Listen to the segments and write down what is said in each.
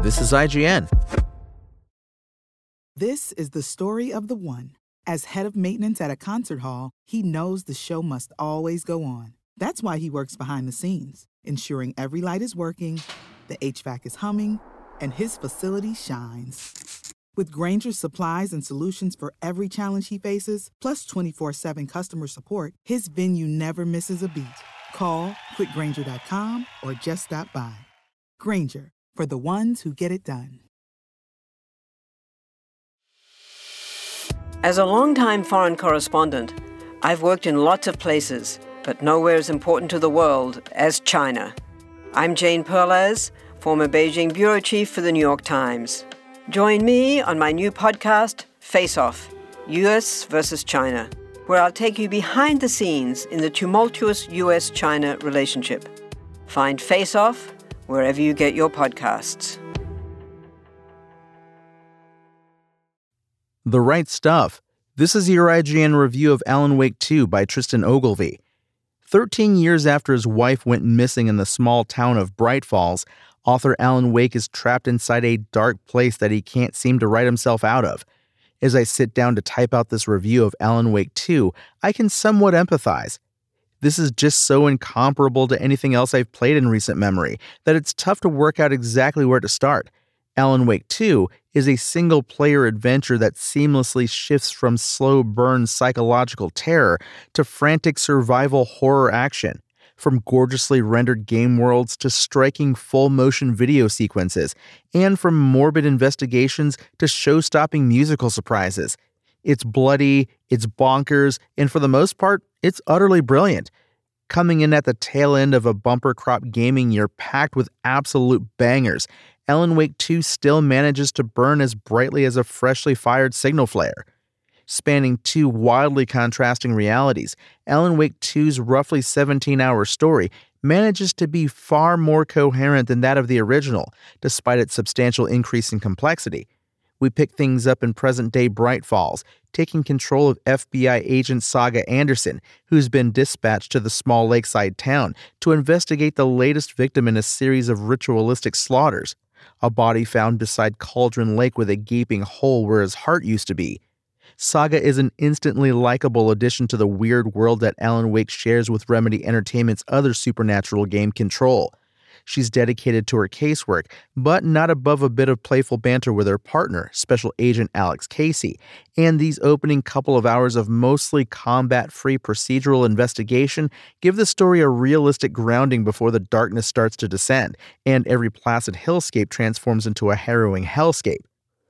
This is IGN. This is the story of the one. As head of maintenance at a concert hall, he knows the show must always go on. That's why he works behind the scenes, ensuring every light is working, the HVAC is humming, and his facility shines. With Grainger's supplies and solutions for every challenge he faces, plus 24/7 customer support, his venue never misses a beat. Call quickgrainger.com or just stop by. Grainger, for the ones who get it done. As a longtime foreign correspondent, I've worked in lots of places, but nowhere as important to the world as China. I'm Jane Perlez, former Beijing bureau chief for the New York Times. Join me on my new podcast, Face Off, US versus China, where I'll take you behind the scenes in the tumultuous US-China relationship. Find Face Off wherever you get your podcasts. The Right Stuff. This is your IGN review of Alan Wake 2 by Tristan Ogilvie. 13 years after his wife went missing in the small town of Bright Falls, author Alan Wake is trapped inside a dark place that he can't seem to write himself out of. As I sit down to type out this review of Alan Wake 2, I can somewhat empathize. This is just so incomparable to anything else I've played in recent memory that it's tough to work out exactly where to start. Alan Wake 2 is a single-player adventure that seamlessly shifts from slow-burn psychological terror to frantic survival horror action. From gorgeously rendered game worlds to striking full-motion video sequences, and from morbid investigations to show-stopping musical surprises. It's bloody, it's bonkers, and for the most part, it's utterly brilliant. Coming in at the tail end of a bumper crop gaming year packed with absolute bangers, Alan Wake 2 still manages to burn as brightly as a freshly fired signal flare. Spanning two wildly contrasting realities, Alan Wake 2's roughly 17-hour story manages to be far more coherent than that of the original, despite its substantial increase in complexity. We pick things up in present-day Bright Falls, taking control of FBI agent Saga Anderson, who's been dispatched to the small lakeside town to investigate the latest victim in a series of ritualistic slaughters, a body found beside Cauldron Lake with a gaping hole where his heart used to be. Saga is an instantly likable addition to the weird world that Alan Wake shares with Remedy Entertainment's other supernatural game, Control. She's dedicated to her casework, but not above a bit of playful banter with her partner, Special Agent Alex Casey, and these opening couple of hours of mostly combat-free procedural investigation give the story a realistic grounding before the darkness starts to descend, and every placid hillscape transforms into a harrowing hellscape.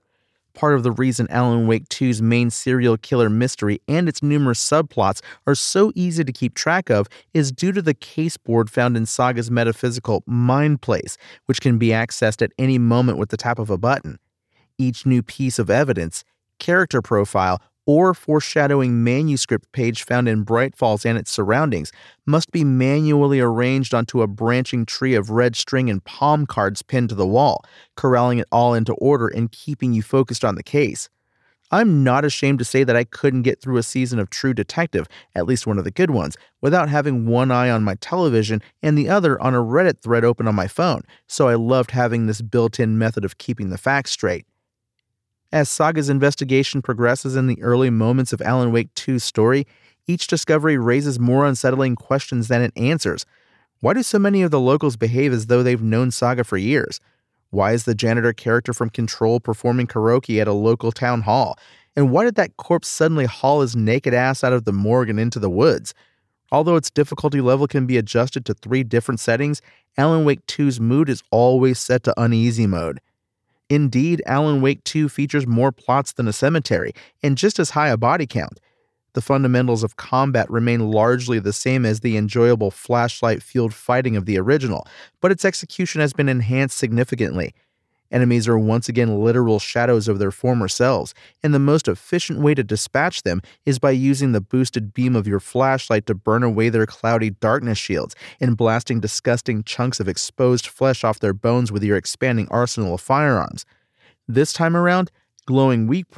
Part of the reason Alan Wake 2's main serial killer mystery and its numerous subplots are so easy to keep track of is due to the caseboard found in Saga's metaphysical Mind Place, which can be accessed at any moment with the tap of a button. Each new piece of evidence, character profile, or foreshadowing manuscript page found in Bright Falls and its surroundings must be manually arranged onto a branching tree of red string and palm cards pinned to the wall, corralling it all into order and keeping you focused on the case. I'm not ashamed to say that I couldn't get through a season of True Detective, at least one of the good ones, without having one eye on my television and the other on a Reddit thread open on my phone, so I loved having this built-in method of keeping the facts straight. As Saga's investigation progresses in the early moments of Alan Wake 2's story, each discovery raises more unsettling questions than it answers. Why do so many of the locals behave as though they've known Saga for years? Why is the janitor character from Control performing karaoke at a local town hall? And why did that corpse suddenly haul his naked ass out of the morgue and into the woods? Although its difficulty level can be adjusted to 3 different settings, Alan Wake 2's mood is always set to uneasy mode. Indeed, Alan Wake 2 features more plots than a cemetery, and just as high a body count. The fundamentals of combat remain largely the same as the enjoyable flashlight-fueled fighting of the original, but its execution has been enhanced significantly. Enemies are once again literal shadows of their former selves, and the most efficient way to dispatch them is by using the boosted beam of your flashlight to burn away their cloudy darkness shields and blasting disgusting chunks of exposed flesh off their bones with your expanding arsenal of firearms. This time around, glowing weak points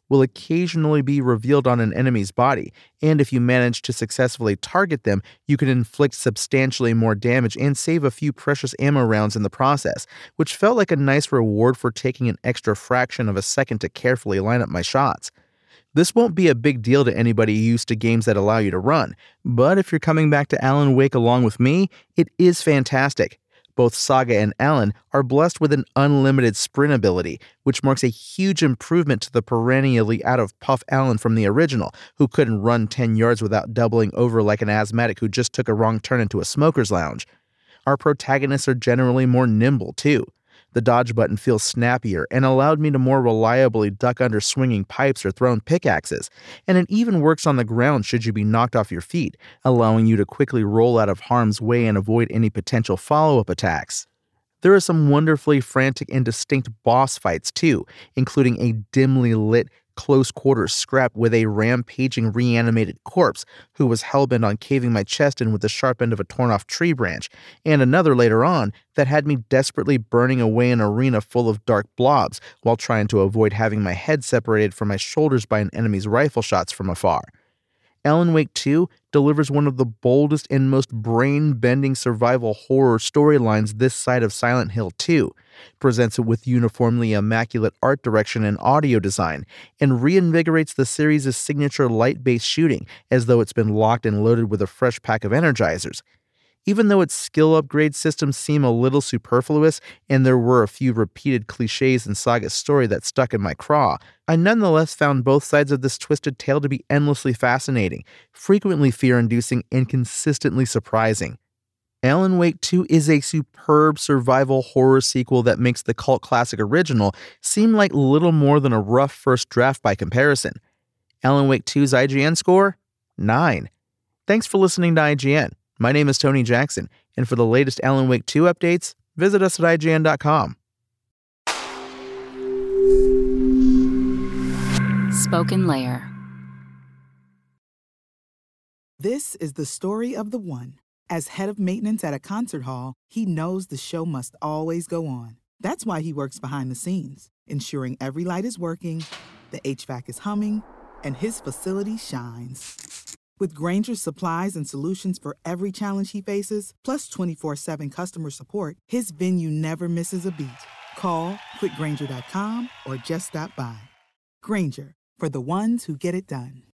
will occasionally be revealed on an enemy's body, and if you manage to successfully target them, you can inflict substantially more damage and save a few precious ammo rounds in the process, which felt like a nice reward for taking an extra fraction of a second to carefully line up my shots. This won't be a big deal to anybody used to games that allow you to run, but if you're coming back to Alan Wake along with me, it is fantastic. Both Saga and Alan are blessed with an unlimited sprint ability, which marks a huge improvement to the perennially out-of-puff Alan from the original, who couldn't run 10 yards without doubling over like an asthmatic who just took a wrong turn into a smoker's lounge. Our protagonists are generally more nimble, too. The dodge button feels snappier and allowed me to more reliably duck under swinging pipes or thrown pickaxes, and it even works on the ground should you be knocked off your feet, allowing you to quickly roll out of harm's way and avoid any potential follow-up attacks. There are some wonderfully frantic and distinct boss fights too, including a dimly lit close-quarters scrap with a rampaging reanimated corpse who was hellbent on caving my chest in with the sharp end of a torn-off tree branch, and another later on that had me desperately burning away an arena full of dark blobs while trying to avoid having my head separated from my shoulders by an enemy's rifle shots from afar. Alan Wake 2 delivers one of the boldest and most brain-bending survival horror storylines this side of Silent Hill 2, presents it with uniformly immaculate art direction and audio design, and reinvigorates the series' signature light-based shooting as though it's been locked and loaded with a fresh pack of energizers. Even though its skill upgrade systems seem a little superfluous, and there were a few repeated cliches in Saga's story that stuck in my craw, I nonetheless found both sides of this twisted tale to be endlessly fascinating, frequently fear-inducing, and consistently surprising. Alan Wake 2 is a superb survival horror sequel that makes the cult classic original seem like little more than a rough first draft by comparison. Alan Wake 2's IGN score? 9. Thanks for listening to IGN. My name is Tony Jackson, and for the latest Alan Wake 2 updates, visit us at IGN.com. Spoken Layer. This is the story of the one. As head of maintenance at a concert hall, he knows the show must always go on. That's why he works behind the scenes, ensuring every light is working, the HVAC is humming, and his facility shines. With Grainger's supplies and solutions for every challenge he faces, plus 24/7 customer support, his venue never misses a beat. Call quickgrainger.com or just stop by. Grainger, for the ones who get it done.